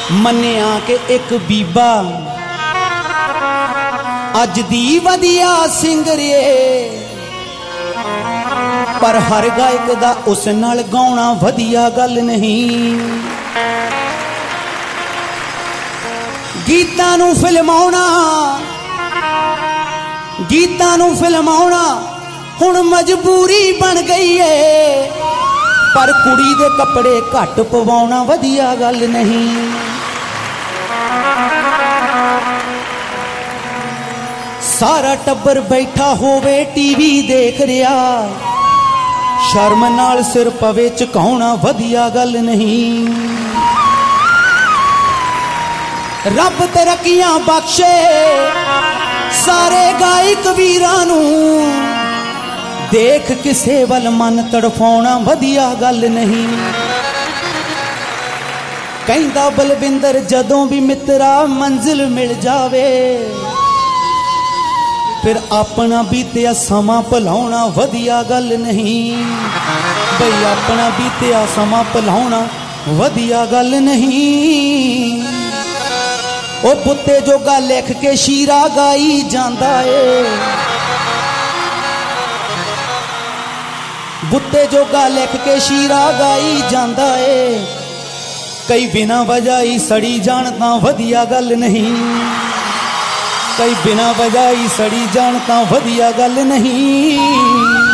मन्निया कि एक बीबा अज दी वधिया सिंगर ए, पर हर गायक दा उस नाल गाउणा वधिया गल नहीं। गीतां नूं फिल्माउणा हुण मजबूरी बन गई है, पर कुड़ी दे कपड़े घट पवाउणा वधिया गल नहीं। सारा टब्बर बैठा होवे टीवी देख रिया, शर्म नाल सिर पवे झुकाउणा वधिया गल नहीं। रब तरक्कियां बख्शे सारे गायक वीरां नूं, देख किसे वल मन तड़फाउणा वधिया गल नहीं। कहंदा बलविंदर जदों भी मित्रा मंजिल मिल जावे, फिर अपना बीतिया समा भुलाउणा वधिया गल नहीं। बई अपना बीतिया समा भुलाउणा वधिया गल नहीं। ओ पुत्ते जोगा लिख के शीरा गाई जांदा ए, बुत्ते जोगा लिख के शीरा गाई जांदा ए। कई बिना वजह ही सड़ी जान तां वधिया गल नहीं। कई बिना वजह ही सड़ी जान तां वधिया गल नहीं।